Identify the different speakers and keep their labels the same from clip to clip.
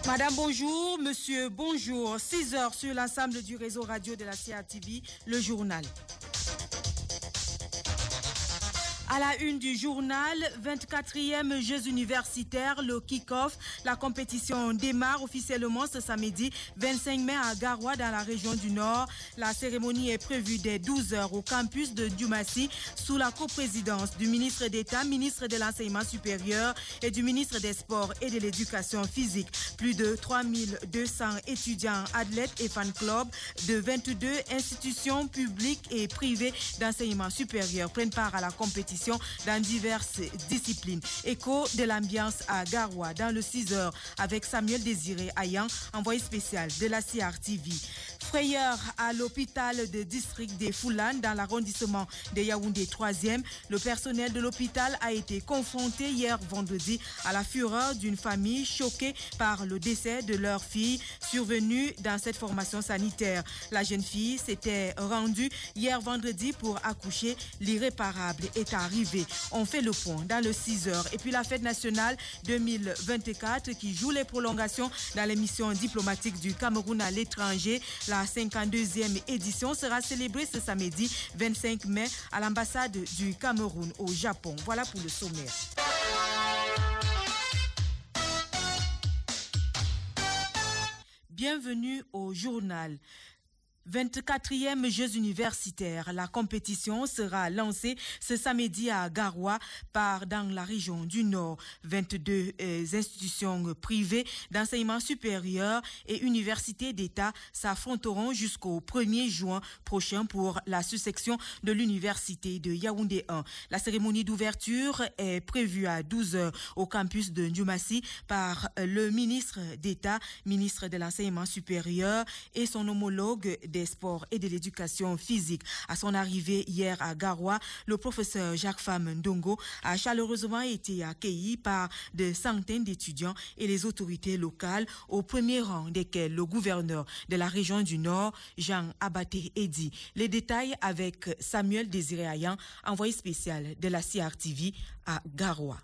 Speaker 1: Madame, bonjour. Monsieur, bonjour. 6 heures sur l'ensemble du réseau radio de la CRTV, le journal. À la une du journal, 24e Jeux universitaires, le kick-off. La compétition démarre officiellement ce samedi 25 mai à Garoua dans la région du Nord. La cérémonie est prévue dès 12 heures au campus de Diomassi sous la coprésidence du ministre d'État, ministre de l'Enseignement supérieur et du ministre des Sports et de l'Éducation physique. Plus de 3200 étudiants, athlètes et fan clubs de 22 institutions publiques et privées d'enseignement supérieur prennent part à la compétition dans diverses disciplines. Écho de l'ambiance à Garoua dans le 6 heures avec Samuel Désiré Ayan, envoyé spécial de la CRTV. Frayeur à l'hôpital de district des Foulanes dans l'arrondissement de Yaoundé 3e. Le personnel de l'hôpital a été confronté hier vendredi à la fureur d'une famille choquée par le décès de leur fille survenue dans cette formation sanitaire. La jeune fille s'était rendue hier vendredi pour accoucher. L'irréparable est arrivé. On fait le point dans le 6 heures. Et puis la fête nationale 2024 qui joue les prolongations dans les missions diplomatiques du Cameroun à l'étranger. La 52e édition sera célébrée ce samedi 25 mai à l'ambassade du Cameroun au Japon. Voilà pour le sommaire. Bienvenue au journal. 24e Jeux universitaires. La compétition sera lancée ce samedi à Garoua dans la région du Nord. 22 institutions privées d'enseignement supérieur et universités d'État s'affronteront jusqu'au 1er juin prochain pour la sous-section de l'université de Yaoundé 1. La cérémonie d'ouverture est prévue à 12 heures au campus de Diomassi par le ministre d'État, ministre de l'Enseignement supérieur et son homologue des Sports et de l'Éducation physique. À son arrivée hier à Garoua, le professeur Jacques-Fam Ndongo a chaleureusement été accueilli par des centaines d'étudiants et les autorités locales, au premier rang desquels le gouverneur de la région du Nord, Jean Abaté Edi. Les détails avec Samuel Désiré Ayan, envoyé spécial de la CRTV à Garoua.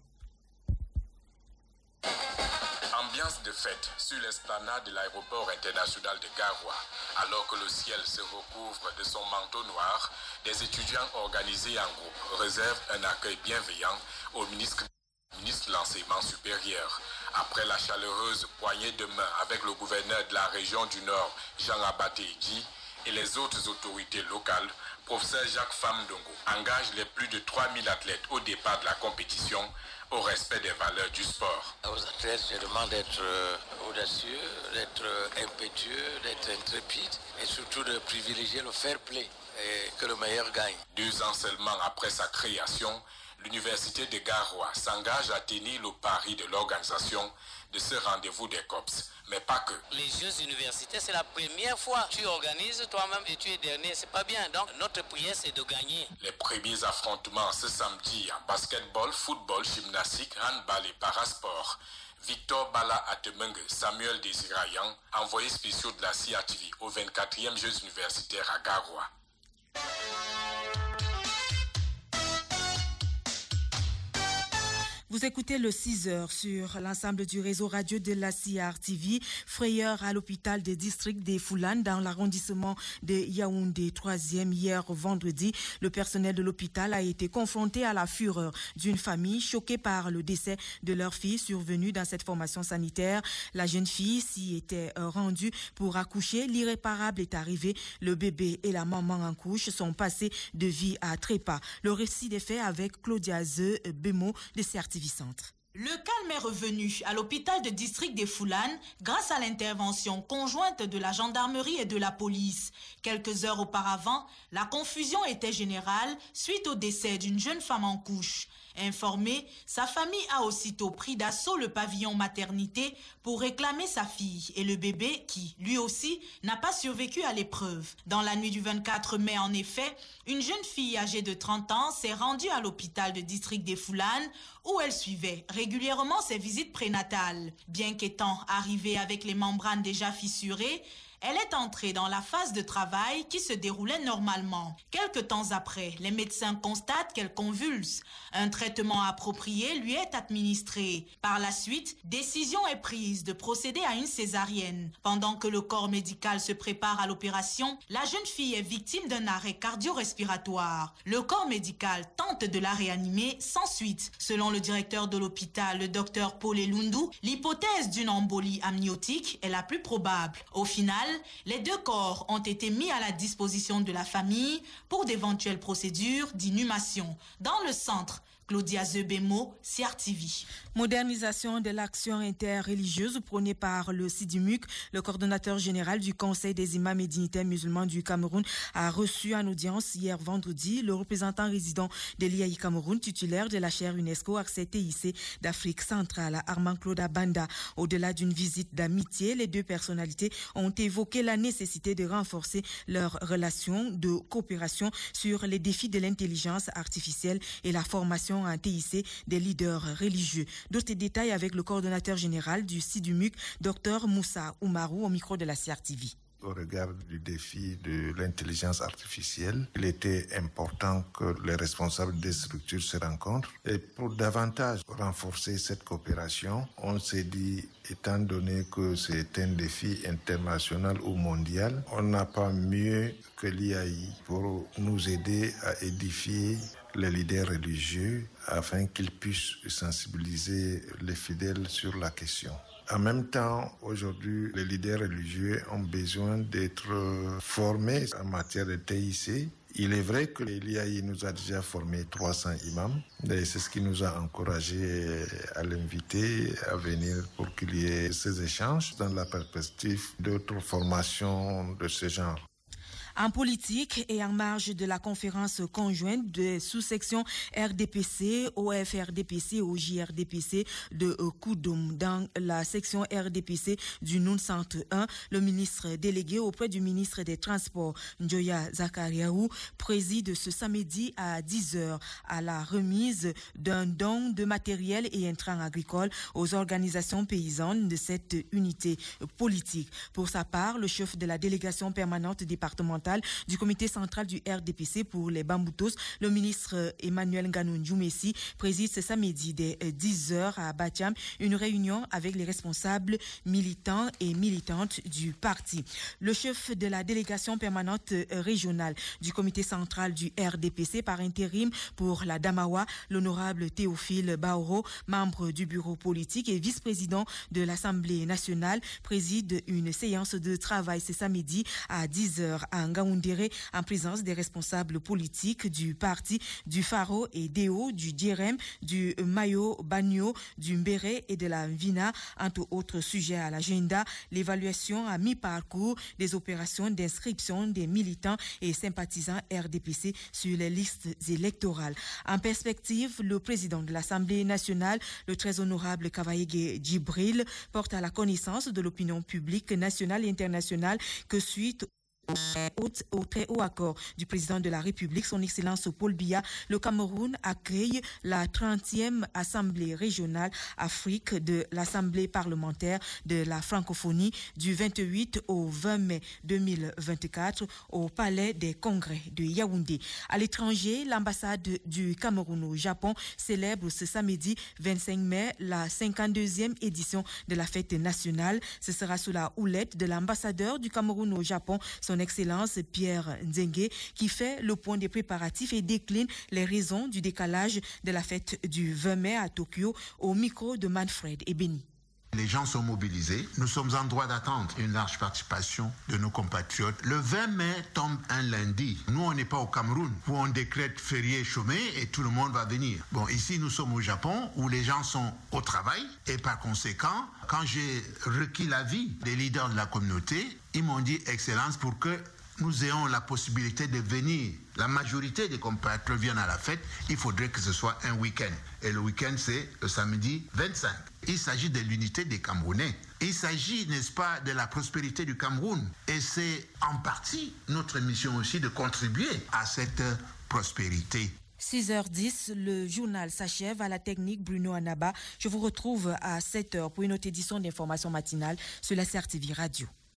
Speaker 2: Ambiance de fête sur l'esplanade de l'aéroport international de Garoua. Alors que le ciel se recouvre de son manteau noir, des étudiants organisés en groupe réservent un accueil bienveillant au ministre de l'Enseignement supérieur. Après la chaleureuse poignée de main avec le gouverneur de la région du Nord, Jean Abaté Edi, et les autres autorités locales, professeur Jacques-Fam Ndongo engage les plus de 3000 athlètes au départ de la compétition au respect des valeurs du sport.
Speaker 3: Aux athlètes, je demande d'être audacieux, d'être impétueux, d'être intrépide et surtout de privilégier le fair play et que le meilleur gagne.
Speaker 2: 2 ans seulement après sa création, l'université de Garoua s'engage à tenir le pari de l'organisation de ce rendez-vous des COPS, mais pas que.
Speaker 4: Les Jeux universitaires, c'est la première fois. Tu organises toi-même et tu es dernier, c'est pas bien. Donc notre prière, c'est de gagner.
Speaker 2: Les premiers affrontements ce samedi en basketball, football, gymnastique, handball et parasport. Victor Bala Atemengue, Samuel Désiré Ayan, envoyé spécial de la CRTV aux 24e Jeux universitaires à Garoua.
Speaker 1: Vous écoutez le 6 heures sur l'ensemble du réseau radio de la CRTV. Frayeur à l'hôpital des districts des Foulanes dans l'arrondissement de Yaoundé 3e hier vendredi. Le personnel de l'hôpital a été confronté à la fureur d'une famille choquée par le décès de leur fille survenue dans cette formation sanitaire. La jeune fille s'y était rendue pour accoucher. L'irréparable est arrivé. Le bébé et la maman en couche sont passés de vie à trépas. Le récit des faits avec Claudia Ze Bemo de CRTV Centre.
Speaker 5: Le calme est revenu à l'hôpital de district des Foulanes grâce à l'intervention conjointe de la gendarmerie et de la police. Quelques heures auparavant, la confusion était générale suite au décès d'une jeune femme en couche. Informée, sa famille a aussitôt pris d'assaut le pavillon maternité pour réclamer sa fille et le bébé qui, lui aussi, n'a pas survécu à l'épreuve. Dans la nuit du 24 mai, en effet, une jeune fille âgée de 30 ans s'est rendue à l'hôpital de district des Foulanes où elle suivait régulièrement ses visites prénatales. Bien qu'étant arrivée avec les membranes déjà fissurées, elle est entrée dans la phase de travail qui se déroulait normalement. Quelque temps après, les médecins constatent qu'elle convulse. Un traitement approprié lui est administré. Par la suite, décision est prise de procéder à une césarienne. Pendant que le corps médical se prépare à l'opération, la jeune fille est victime d'un arrêt cardio-respiratoire. Le corps médical tente de la réanimer sans suite. Selon le directeur de l'hôpital, le docteur Paul Elundu, l'hypothèse d'une embolie amniotique est la plus probable. Au final, les deux corps ont été mis à la disposition de la famille pour d'éventuelles procédures d'inhumation. Dans le centre, Claudia Zebemo, CRTV.
Speaker 1: Modernisation de l'action interreligieuse prônée par le SIDIMUC, le coordonnateur général du Conseil des imams et dignitaires musulmans du Cameroun, a reçu en audience hier vendredi le représentant résident de l'IAI Cameroun, titulaire de la chaire UNESCO accès TIC d'Afrique centrale, Armand Claude Abanda. Au-delà d'une visite d'amitié, les deux personnalités ont évoqué la nécessité de renforcer leurs relations de coopération sur les défis de l'intelligence artificielle et la formation en TIC des leaders religieux. D'autres détails avec le coordonnateur général du SIDIMUC, Dr Moussa Oumarou, au micro de la CRTV.
Speaker 6: Au regard du défi de l'intelligence artificielle, il était important que les responsables des structures se rencontrent. Et pour davantage renforcer cette coopération, on s'est dit, étant donné que c'est un défi international ou mondial, on n'a pas mieux que l'IAI pour nous aider à édifier les leaders religieux afin qu'ils puissent sensibiliser les fidèles sur la question. En même temps, aujourd'hui, les leaders religieux ont besoin d'être formés en matière de TIC. Il est vrai que l'IAI nous a déjà formé 300 imams. Et c'est ce qui nous a encouragés à l'inviter à venir pour qu'il y ait ces échanges dans la perspective d'autres formations de ce genre.
Speaker 1: En politique et en marge de la conférence conjointe de sous-section RDPC, OFRDPC et OJRDPC de Koudoum, dans la section RDPC du Noun Centre 1, le ministre délégué auprès du ministre des Transports, Njoya Zakariaou, préside ce samedi à 10h à la remise d'un don de matériel et intrants agricoles aux organisations paysannes de cette unité politique. Pour sa part, le chef de la délégation permanente départementale du comité central du RDPC pour les Bamboutos, le ministre Emmanuel Nganou Djoumessi, préside ce samedi dès 10h à Batiam une réunion avec les responsables militants et militantes du parti. Le chef de la délégation permanente régionale du comité central du RDPC par intérim pour la Damawa, l'honorable Théophile Baoro, membre du bureau politique et vice-président de l'Assemblée nationale, préside une séance de travail ce samedi à 10h à Ngaoundéré en présence des responsables politiques du parti, du Faro et Déo, du Djerem, du Mayo Bagno, du Mbéré et de la Vina, entre autres sujets à l'agenda, l'évaluation à mi-parcours des opérations d'inscription des militants et sympathisants RDPC sur les listes électorales. En perspective, le président de l'Assemblée nationale, le très honorable Kavaïge Djibril, porte à la connaissance de l'opinion publique nationale et internationale que suite au très haut accord du président de la République, son Excellence Paul Biya, le Cameroun accueille la 30e Assemblée régionale Afrique de l'Assemblée parlementaire de la francophonie du 28 au 20 mai 2024 au Palais des Congrès de Yaoundé. À l'étranger, l'ambassade du Cameroun au Japon célèbre ce samedi 25 mai la 52e édition de la fête nationale. Ce sera sous la houlette de l'ambassadeur du Cameroun au Japon, son Excellence Pierre Nzengue, qui fait le point des préparatifs et décline les raisons du décalage de la fête du 20 mai à Tokyo au micro de Manfred Ebeni.
Speaker 7: Les gens sont mobilisés. Nous sommes en droit d'attendre une large participation de nos compatriotes. Le 20 mai tombe un lundi. Nous, on n'est pas au Cameroun où on décrète férié chômé et tout le monde va venir. Bon, ici, nous sommes au Japon où les gens sont au travail et par conséquent, quand j'ai requis l'avis des leaders de la communauté, ils m'ont dit, Excellence, pour que nous ayons la possibilité de venir, la majorité des compatriotes viennent à la fête, il faudrait que ce soit un week-end. Et le week-end, c'est le samedi 25. Il s'agit de l'unité des Camerounais. Il s'agit, n'est-ce pas, de la prospérité du Cameroun. Et c'est en partie notre mission aussi de contribuer à cette prospérité.
Speaker 1: 6h10, le journal s'achève. À la technique, Bruno Anaba. Je vous retrouve à 7h pour une autre édition d'information matinale sur la CRTV Radio.